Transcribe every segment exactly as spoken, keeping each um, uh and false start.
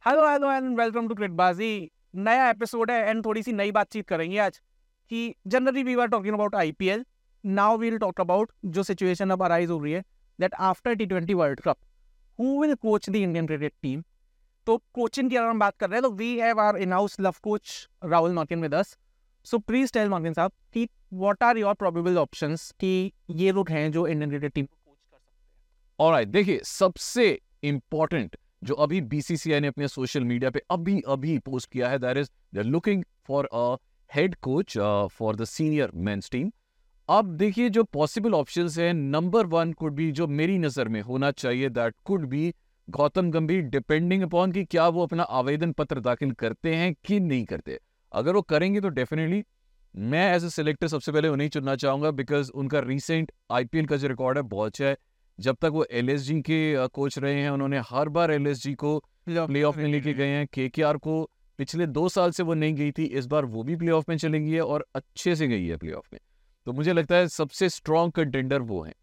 Hello hello and welcome to Cricbaazi. नया episode है and थोड़ी सी नई बातचीत करेंगे आज कि generally we are talking about IPL. Now we will talk about जो सिचुएशन अब अराइज हो रही है that after T twenty world cup who will coach the Indian cricket team. तो कोचिंग की अगर हम बात कर रहे हैं तो we have our in house love coach Rahul Markin with us. So please tell Markin साहब कि what are your probable options कि ये लोग हैं जो इंडियन क्रिकेट टीम को कोच कर सकते हैं। ऑलराइट, देखिए सबसे इंपॉर्टेंट जो अभी बीसीसीआई ने अपने सोशल मीडिया पे अभी अभी पोस्ट किया है, that is they are looking for a head coach for the senior men's team. अब देखिए जो पॉसिबल ऑप्शंस हैं, नंबर वन कुड बी, जो मेरी नजर में होना चाहिए, दैट कुड बी गौतम गंभीर, डिपेंडिंग अपॉन कि क्या वो अपना आवेदन पत्र दाखिल करते हैं कि नहीं करते। अगर वो करेंगे तो डेफिनेटली मैं एज ए सिलेक्टर सबसे पहले उन्हें चुनना चाहूंगा, बिकॉज उनका रिसेंट आईपीएल का जो रिकॉर्ड है बहुत अच्छा है। जब तक वो एलएसजी के कोच रहे हैं उन्होंने हर बार एलएसजी को प्लेऑफ में लेके गए हैं। केकेआर को पिछले दो साल से वो नहीं गई थी, इस बार वो भी प्लेऑफ में चली गई है और अच्छे से गई है प्लेऑफ में। तो मुझे लगता है सबसे स्ट्रॉन्ग कंटेंडर वो हैं।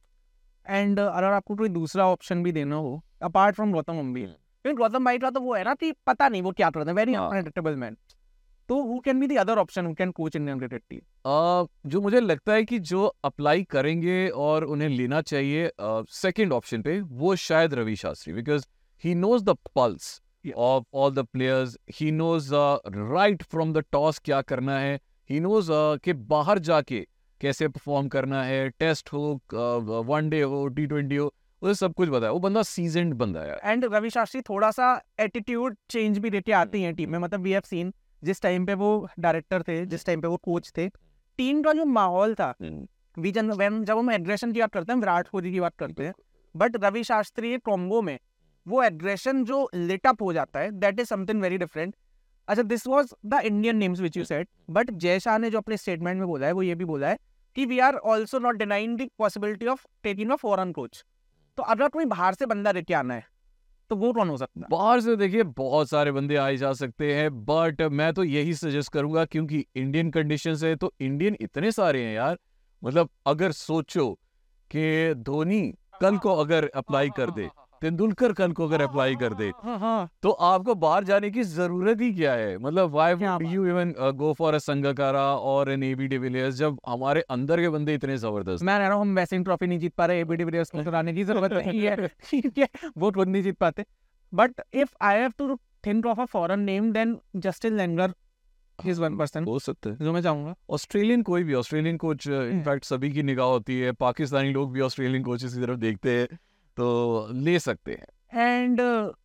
एंड अगर आपको कोई दूसरा ऑप्शन भी देना हो अपार्ट फ्रॉम गौतम गंभीर, क्योंकि गौतम भाई का तो वो है ना कि पता नहीं वो क्या करते हैं, वेरी अनप्रेडिक्टेबल मैन। तो who can be the other option who can coach Indian cricket team? जो मुझे लगता है कि जो अप्लाई करेंगे और उन्हें लेना चाहिए सेकंड ऑप्शन पे, वो शायद Ravi Shastri, because he knows the pulse of all the players. He knows right from the toss क्या करना है। ही नोज कि बाहर जाके कैसे परफॉर्म करना है, टेस्ट हो, वनडे हो, टी ट्वेंटी हो, उसे सब कुछ पता है। वो बंदा सीजन्ड बंदा है। एंड रवि शास्त्री थोड़ा सा एटीट्यूड चेंज भी देके आती हैं टीम में। मतलब वी हैव सीन जिस टाइम पे वो डायरेक्टर थे, जिस टाइम पे वो कोच थे, टीम का जो माहौल था, वी जन जब हम एग्रेशन की बात करते हैं, विराट कोहली की बात करते हैं, बट रवि शास्त्री कॉम्बो में वो एग्रेशन जो लिट अप हो जाता है, that is something very different. अच्छा, this was the Indian names which you said, but Jay Shah ने जो अपने स्टेटमेंट में बोला है वो ये भी बोला है कि we are also not denying the possibility of taking a foreign coach. तो अगर कोई बाहर से बंदा लेके आना है तो वो कौन हो सकता है? बाहर से देखिए बहुत सारे बंदे आए जा सकते हैं, बट मैं तो यही सजेस्ट करूंगा, क्योंकि इंडियन कंडीशंस है तो इंडियन इतने सारे हैं यार। मतलब अगर सोचो कि धोनी कल को अगर अप्लाई कर दे, तेंदुलकर कल को अगर अप्लाई कर दे, तो आपको बाहर जाने की जरूरत ही क्या है? मतलब why would you even go for a Sangakkara or an AB de Villiers जब हमारे अंदर के बंदे इतने जबरदस्त। मैं कह रहा हूं हम वैसे ट्रॉफी नहीं जीत पा रहे, एबी डिविलियर्स को कराने की जरूरत नहीं है, ठीक है, वो खुद नहीं जीत पाते। But if I have to think of a foreign name, then Justin Langer is one person हो सकता है जो मैं चाहूंगा। ऑस्ट्रेलियन, कोई भी ऑस्ट्रेलियन कोच, इनफैक्ट सभी की निगाह होती है, पाकिस्तानी लोग भी ऑस्ट्रेलियन कोचेस की तरफ देखते हैं, तो ले सकते हैं। And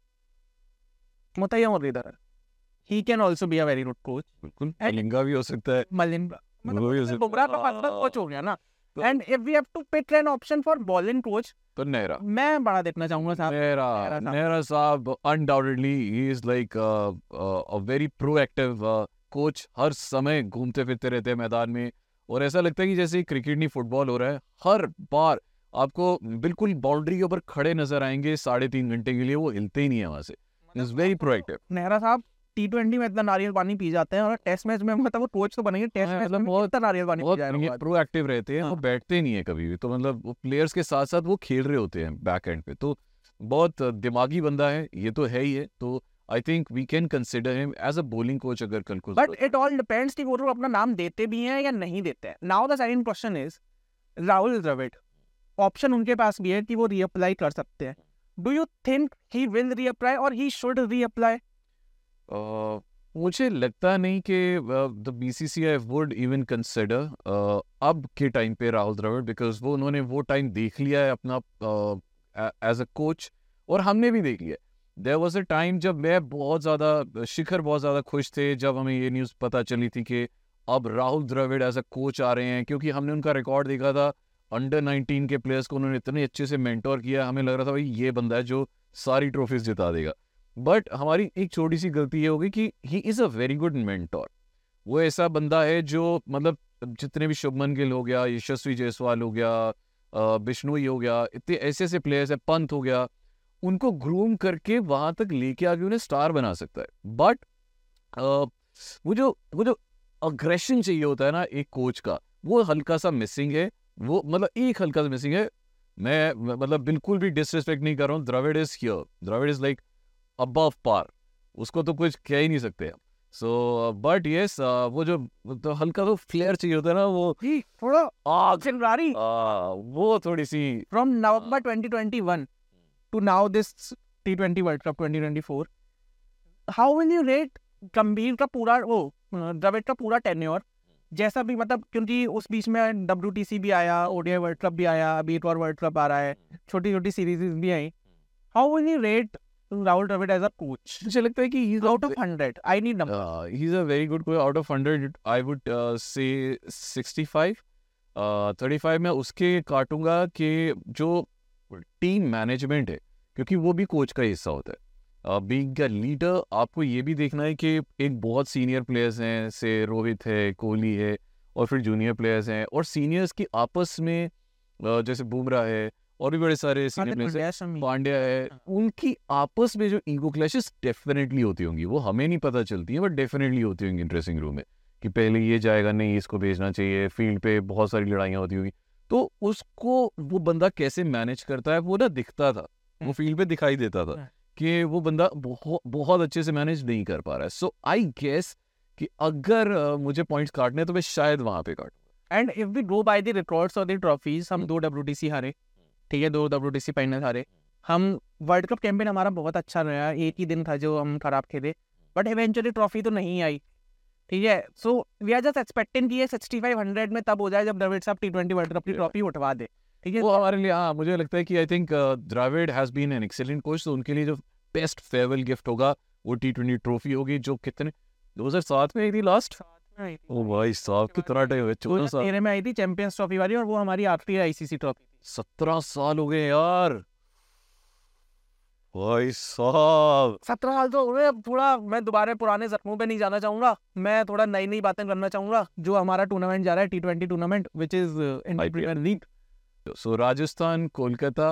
Muttiah Muralitharan, he can also be a very good coach. बिल्कुल, मलिंगा भी हो सकता है। मलिंगा वो भी हो सकता बुमराह का पास कोच हो गया ना। And if we have to pick an option for bowling coach, तो नेहरा मैं बड़ा देखना चाहूंगा साहब। नेहरा नेहरा साहब undoubtedly he is like a very proactive coach. हर समय घूमते फिरते रहते हैं मैदान में, और ऐसा लगता है कि जैसे क्रिकेट नहीं फुटबॉल हो रहा है। हर बार आपको बिल्कुल बाउंड्री के ऊपर खड़े नजर आएंगे साढ़े तीन घंटे के लिए, वो हिलते ही नहीं है वहां से। Is very proactive. नेहरा साहब टी ट्वेंटी में इतना नारियल पानी पी जाते हैं और टेस्ट मैच में मतलब वो कोच तो बनेंगे, टेस्ट मैच में बहुत नारियल पानी पी जाएंगे। प्रोएक्टिव रहते हैं, वो बैठते नहीं है कभी भी। तो मतलब वो प्लेयर्स के साथ साथ वो खेल रहे होते हैं बैक एंड पे। तो बहुत दिमागी बंदा है, ये तो है ही है। तो I think we can consider him as a bowling coach अगर कल को। बट इट ऑल डिपेंड्स कि वो लोग अपना नाम देते भी हैं या नहीं देते हैं। Now the second question is Rahul Dravid, option उनके पास भी है कि वो रीअप्लाई कर सकते हैं। Do you think he will reapply or he should reapply? मुझे लगता नहीं कि the BCCI would even consider अब के टाइम पे राहुल द्रविड़, बिकॉज वो उन्होंने वो टाइम देख लिया है अपना एज अ कोच, और हमने भी देख लिया। देयर वाज अ टाइम जब मैं बहुत ज़्यादा, शिखर बहुत ज़्यादा खुश थे जब हमें ये न्यूज़ पता चली थी कि अब Rahul Dravid as a coach आ रहे हैं, क्योंकि हमने उनका रिकॉर्ड देखा था। अंडर नाइनटीन के प्लेयर्स को उन्होंने इतने अच्छे से मेंटोर किया, हमें लग रहा था भाई ये बंदा है जो सारी ट्रॉफीज जिता देगा। बट हमारी एक छोटी सी गलती ये होगी कि he is a very good mentor. वो ऐसा बंदा है जो मतलब जितने भी शुभमन गिल हो गया, यशस्वी जायसवाल हो गया, बिश्नोई हो गया, इतने ऐसे ऐसे प्लेयर्स है, पंत हो गया, उनको ग्रूम करके वहां तक लेके आके उन्हें स्टार बना सकता है। बट वो जो वो जो अग्रेशन चाहिए होता है ना एक कोच का, वो हल्का सा मिसिंग है। वो मतलब एक हल्का सा मिसिंग है। मैं मतलब बिल्कुल भी डिसरिस्पेक्ट नहीं कर रहा हूँ। Dravid is here, Dravid is like above par, उसको तो कुछ कह ही नहीं सकते हम। सो बट यस वो जो तो हल्का तो फ्लेयर चाहिए होता है ना, वो जी थोड़ा आग चिंगारी आ, वो थोड़ी सी from November twenty twenty-one to now this T twenty World Cup twenty twenty-four. How will you rate गंभीर का पूरा वो द्रविड़ का पूरा टेन्योर, जैसा भी मतलब, क्योंकि उस बीच में डब्ल्यू टी सी भी आया, ओडीआई वर्ल्ड कप भी आया, अभी एक और वर्ल्ड कप आ रहा है, छोटी छोटी सीरीज भी आई. How will you rate Rahul Dravid as a coach? मुझे लगता है कि he is out of hundred, I need number. He is a very good coach. Out of hundred I would say sixty five. Thirty five में उसके काटूंगा कि जो team management है, क्योंकि वो भी कोच का हिस्सा होता है. बीइंग अ लीडर आपको ये भी देखना है कि एक बहुत सीनियर प्लेयर्स हैं, से रोहित है, कोहली है, और फिर जूनियर प्लेयर्स हैं, और सीनियर्स की आपस में uh, जैसे बुमराह है और भी बड़े सारे सीनियर प्लेयर्स हैं, पांड्या है, उनकी आपस में जो ईगो क्लैशेस डेफिनेटली होती होंगी. वो हमें नहीं पता चलती है, बट डेफिनेटली होती होंगी ड्रेसिंग रूम में, कि पहले ये जाएगा, नहीं इसको भेजना चाहिए. फील्ड पे बहुत सारी लड़ाइयाँ होती होंगी. तो उसको वो बंदा कैसे मैनेज करता है वो ना दिखता था, वो फील्ड पे दिखाई देता था कि वो बंदा बहुत बहुत अच्छे से मैनेज नहीं कर पा रहा है. सो आई गेस कि अगर uh, मुझे पॉइंट्स काटने हैं तो मैं शायद वहां पे काटूंगा. And if we go by the records और द ट्रॉफीज, हम दो डब्ल्यूटीसी हारे, ठीक है, दो डब्ल्यूटीसी फाइनल हारे. हम वर्ल्ड कप कैंपेन हमारा बहुत अच्छा रहा, एक ही दिन था जो हम खराब खेले, बट इवेंचुअली ट्रॉफी तो नहीं आई, ठीक है. So we are just expecting कि ये सिक्सटी फाइव हंड्रेड में तब हो जाए जब द्रविड़ साहब टी ट्वेंटी वर्ल्ड कप की ट्रॉफी उठवा दे, ठीक है. वो हमारे लिए, हाँ मुझे लगता है कि I think Dravid has been an excellent coach. तो उनके लिए जो बेस्ट फेयरवेल गिफ्ट होगा वो टी ट्वेंटी ट्रॉफी होगी, जो कितने दो हज़ार सात में आई थी लास्ट. ओ भाई साहब कितना टाइम हो गया, चौदह साल तेरह में आई थी चैंपियंस ट्रॉफी वाली, और वो हमारी आखिरी आईसीसी ट्रॉफी थी. सत्रह साल हो गए यार भाई साहब. सत्रह साल तो हो गए. अब थोड़ा मैं दोबारा पुराने जख्मों पे नहीं जाना चाहूंगा, मैं थोड़ा नई नई बातें करना चाहूंगा. जो हमारा टूर्नामेंट जा रहा है T twenty tournament, which is Indian premier league. So Rajasthan, Kolkata,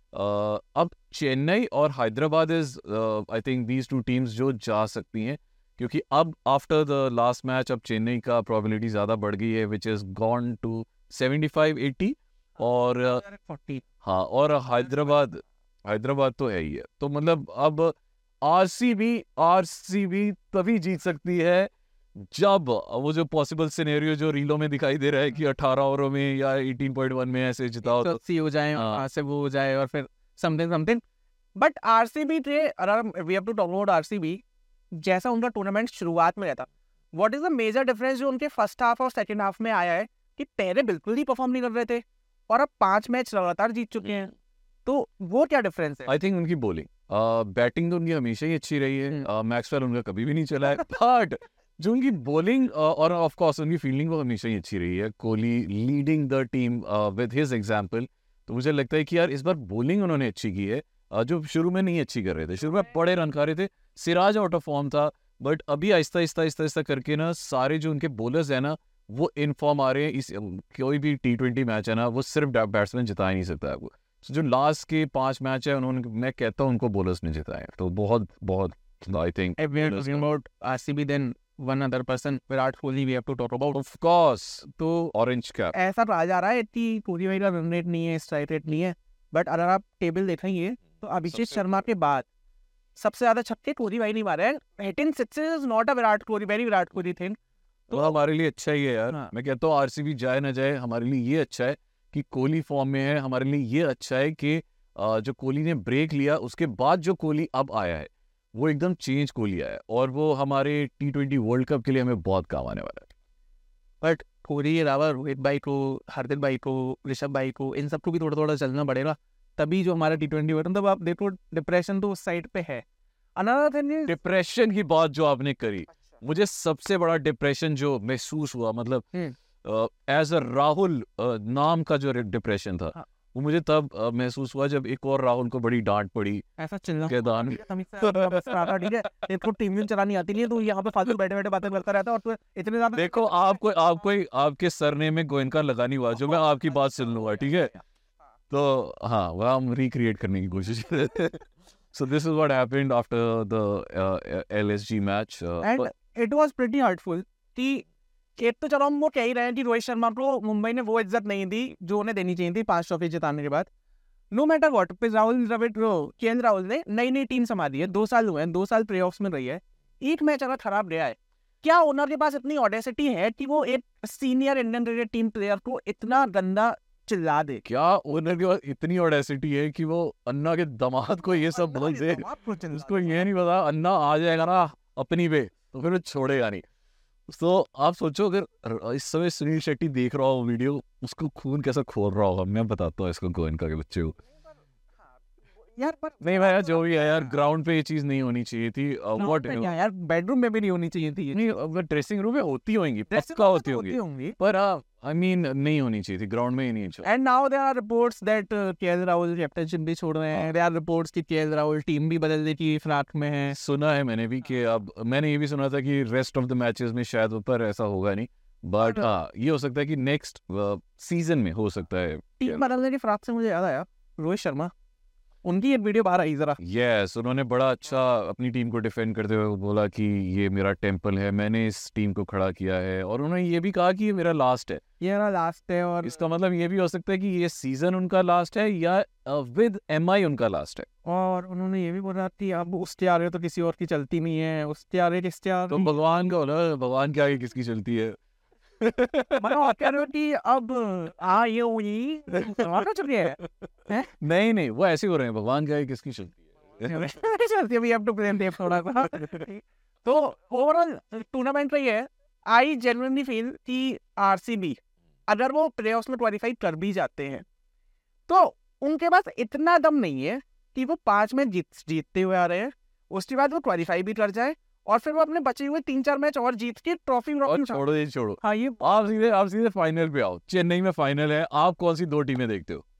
अब चेन्नई और Hyderabad is I think these two teams जो जा सकती हैं, क्योंकि अब आफ्टर द लास्ट मैच अब चेन्नई का प्रोबेबिलिटी ज़्यादा बढ़ गई है, which is gone to seventy five eighty. और फोर्टी. हाँ, और हैदराबाद हैदराबाद तो है ही है. तो मतलब अब आरसीबी आरसीबी तभी जीत सकती है जब वो जो पॉसिबल सिनेरियो जो रीलों में दिखाई दे रहा है कि अठारह ओवरों में या अठारह पॉइंट वन में ऐसे जिताओ तो सी हो जाए, वहां से वो हो जाए, और फिर समथिंग समथिंग. बट आरसीबी थे, अगर we have to talk about RCB, जैसा उनका टूर्नामेंट शुरुआत में रहता, what is the major difference जो उनके फर्स्ट हाफ और सेकंड हाफ में आया है, कि पहले बिल्कुल ही परफॉर्म नहीं कर रहे थे और अब पांच मैच लगातार जीत चुके हैं. तो वो क्या डिफरेंस है? आई थिंक उनकी बॉलिंग, बैटिंग तो उनकी हमेशा ही अच्छी रही है. मैक्सवेल उनका कभी भी नहीं चला है, बट जो उनकी बॉलिंग और ऑफ कोर्स उनकी फील्डिंग वो हमेशा ही अच्छी रही है. Kohli leading the team with his example. तो मुझे लगता है कि यार इस बार बॉलिंग उन्होंने अच्छी की है, uh, जो शुरू में नहीं अच्छी कर रहे थे. शुरू में बड़े रन खा रहे थे, सिराज आउट ऑफ फॉर्म था, बट अभी आहिस्ता आहिस्ता आहिस्ता आहिस्ता करके ना सारे जो उनके बॉलर्स हैं ना वो इन फॉर्म आ रहे हैं. इस कोई भी टी ट्वेंटी मैच है ना वो सिर्फ बैट्समैन जिता ही नहीं सकता आपको. तो जो लास्ट के पांच मैच है उन्होंने, मैं कहता हूँ उनको बॉलर्स ने जिताए. तो बहुत बहुत I think If we are talking about R C B, then one other person, Virat Kohli, we have to talk about. Of course. तो ऑरेंज कैप ऐसा रहा जा रहा है कि कोहली भाई का रन रेट नहीं है, स्ट्राइक रेट नहीं है, बट अगर आप टेबल देखेंगे तो अभिषेक शर्मा के बाद सबसे ज्यादा छक्के कोहली भाई नहीं मारे हैं. Hitting sixes is not a Virat Kohli, very Virat Kohli thing. तो हमारे लिए अच्छा ही है यार. हाँ. मैं कहता हूँ आरसीबी जाए ना जाए, हमारे लिए ये अच्छा है कि कोहली फॉर्म में है. हमारे लिए ये अच्छा है कि जो कोहली ने ब्रेक लिया उसके बाद जो कोहली अब आया है वो एकदम चेंज कोहली आया है, और वो हमारे टी ट्वेंटी वर्ल्ड कप के लिए हमें बहुत काम आने वाला है. बट कोहली के अलावा रोहित भाई को, हार्दिक भाई को, ऋषभ भाई को, इन सबको भी थोड़ा थोड़ा चलना पड़ेगा, तभी जो हमारा टी ट्वेंटी वर्ल्ड, मतलब आप देखो डिप्रेशन तो उस साइड पे है. अनदर थिंग इज डिप्रेशन की बात जो आपने करी, मुझे सबसे बड़ा डिप्रेशन जो महसूस हुआ, मतलब एज अ राहुल नाम का जो डिप्रेशन था, हाँ. वो मुझे तब uh, महसूस हुआ जब एक और राहुल को बड़ी डांट पड़ी ऐसा चलना मैदान में. ठीक है, देखो टीम भी चलानी आती नहीं है, तो यहाँ पे फालतू बैठे बैठे बातें करता रहता है, और तो इतने ज्यादा देखो आपको आपको आपके सरने में गोयनका लगानी हुआ जो मैं आपकी बात सुन लूंगा, ठीक है. तो हाँ, वह हम रिक्रिएट करने की कोशिश कर रहे थे. So this is what happened after the uh, L S G match. Uh, and but, it was pretty hurtful कि एक तो चलो हम वो कह ही रहे हैं कि रोहित शर्मा को मुंबई ने वो इज्जत नहीं दी जो उन्हें देनी चाहिए थी पांच ट्रॉफी जिताने के बाद, नो मैटर व्हाट, पे राहुल द्रविड़ के एल राहुल ने नई नई टीम संभाली है, दो साल हुए हैं, दो साल प्लेऑफ्स में रही है, एक मैच अगर खराब गया है, क्या ओनर के पास इतनी ऑडेसिटी है कि वो एक senior Indian cricket team player को इतना गंदा चिल्ला दे? क्या ओनर के पास इतनी ऑडेसिटी है कि वो अन्ना के दामाद को ये सब बोल दे? उसको ये नहीं पता अन्ना आ जाएगा ना अपनी पे तो फिर वो छोड़ेगा नहीं। तो आप सोचो अगर इस समय सुनील शेट्टी देख रहा हो वीडियो, उसको खून कैसा खोल रहा होगा। मैं बताता हूँ इसको गोयनका के बच्चे को। यार पर नहीं भाई यार, जो भी है यार, ग्राउंड पे ये चीज नहीं होनी चाहिए थी। व्हाट यार बेडरूम में भी नहीं होनी चाहिए थी, नहीं, ड्रेसिंग रूम में होती होंगी, पक्का होती होंगी, पर आई मीन नहीं होनी चाहिए थी, ग्राउंड में ही नहीं चाहिए। And now there are reports that KL Rahul captainship भी छोड़ रहे हैं। देयर आर रिपोर्ट्स कि केएल राहुल टीम भी बदलने की फिराक में है। सुना है मैंने भी कि अब मैंने ये भी सुना था कि रेस्ट ऑफ द मैचेस में शायद ऊपर ऐसा होगा नहीं, बट हाँ ये हो सकता है कि नेक्स्ट सीजन में हो सकता है। टीम बदलने की फिराक से मुझे याद आया रोहित शर्मा, उनकी एक वीडियो बाहर आई जरा। यस, उन्होंने बड़ा अच्छा अपनी टीम को डिफेंड करते हुए बोला कि ये मेरा टेम्पल है, मैंने इस टीम को खड़ा किया है, और उन्होंने ये भी कहा कि ये मेरा लास्ट है, ये मेरा लास्ट है। और इसका मतलब ये भी हो सकता है कि ये सीजन उनका लास्ट है या विद एमआई उनका लास्ट है। और उन्होंने ये भी बोला कि अब उस त्यारे तो किसी और की चलती नहीं है, उस त्यारे किस त्यारे तो भगवान का होला, भगवान के आगे किसकी चलती है? मतलब कह रहे हो कि अब आ ये हुई का चल रही है, है? नहीं नहीं, वो ऐसे हो रहे हैं, भगवान के आगे किसकी चलती है? चलती है, वी हैव टू प्ले देव थोड़ा सा। तो ओवरऑल टूर्नामेंट में ये है, आई जेन्युइनली फील कि आरसीबी अगर वो प्लेऑफ्स में क्वालिफाई कर भी जाते हैं तो उनके पास इतना दम नहीं है कि वो पांच मैच जीत जीतते हुए आ रहे हैं, उसके बाद वो क्वालिफाई भी कर जाए और फिर वो अपने बचे हुए तीन चार मैच और जीत के ट्रॉफी और छोड़ो ये छोड़ो। हाँ ये आप सीधे आप सीधे फाइनल पे आओ। चेन्नई में फाइनल है, आप कौन सी दो टीमें देखते हो?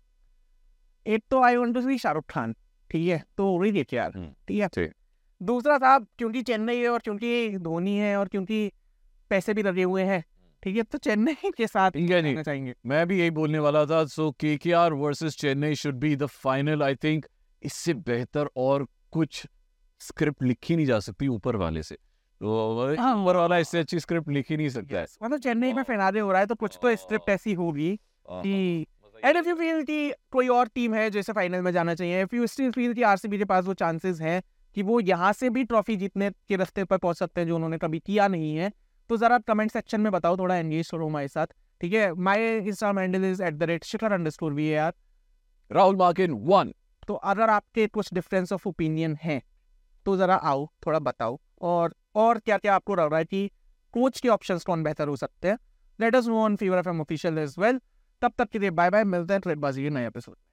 एक तो I want to see Shahrukh Khan, ठीक है, तो वही देखिए यार, ठीक है। दूसरा साहब क्योंकि चेन्नई है और क्योंकि धोनी है और क्योंकि पैसे भी लगे हुए हैं, ठीक है, तो चेन्नई के साथ नहीं चाहेंगे। मैं भी यही बोलने वाला था। So KKR versus Chennai should be the final. I think इससे बेहतर और कुछ स्क्रिप्ट लिखी नहीं जा सकती ऊपर वाले से, तो हाँ, ऊपर वाला इससे अच्छी स्क्रिप्ट लिख ही नहीं सकता है। मतलब चेन्नई में फिनाले हो रहा है तो कुछ तो स्क्रिप्ट ऐसी होगी कि एंड इफ यू फील कि कोई और टीम है जैसे फाइनल में जाना चाहिए, इफ यू स्टिल फील कि आरसीबी के पास वो चांसेस हैं कि वो यहाँ से भी ट्रॉफी जीतने के रास्ते पर पहुंच सकते हैं जो उन्होंने कभी किया नहीं है, तो जरा कमेंट सेक्शन में बताओ, थोड़ा एंगेज करो हमारे साथ, ठीक है। My Instagram handle is at the rate Shikhar underscore we are Rahul मार्किन वन। तो अगर आपके कुछ डिफरेंस ऑफ ओपिनियन है तो जरा आओ थोड़ा बताओ, और और क्या क्या आपको लग रहा है कि कोच के ऑप्शंस कौन बेहतर हो सकते हैं, let us know on Fever FM official as well. तब तक के लिए बाय बाय, मिलते हैं ट्रेडबाजी के नए एपिसोड।